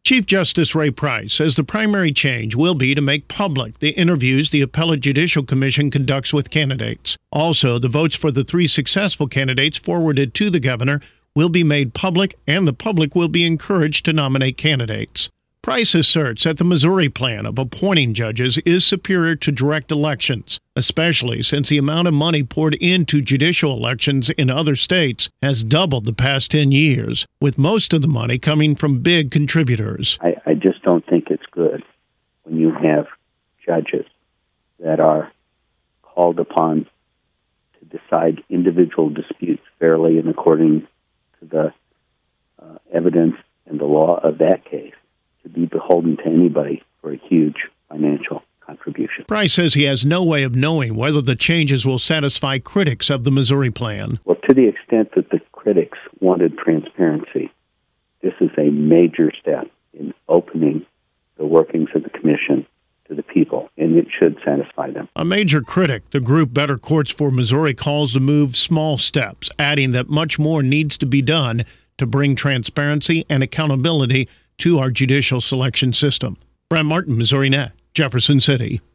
Chief Justice Ray Price says the primary change will be to make public the interviews the Appellate Judicial Commission conducts with candidates. Also, the votes for the 3 successful candidates forwarded to the governor will be made public, and the public will be encouraged to nominate candidates. Price asserts that the Missouri plan of appointing judges is superior to direct elections, especially since the amount of money poured into judicial elections in other states has doubled the past 10 years, with most of the money coming from big contributors. I just don't think it's good when you have judges that are called upon to decide individual disputes fairly and according to the evidence and the law of that case, to be beholden to anybody for a huge financial contribution. Price says he has no way of knowing whether the changes will satisfy critics of the Missouri plan. Well, to the extent that the critics wanted transparency, this is a major step in opening the workings of the commission to the people, and it should satisfy them. A major critic, the group Better Courts for Missouri, calls the move small steps, adding that much more needs to be done to bring transparency and accountability to our judicial selection system. Brent Martin, Missouri Net, Jefferson City.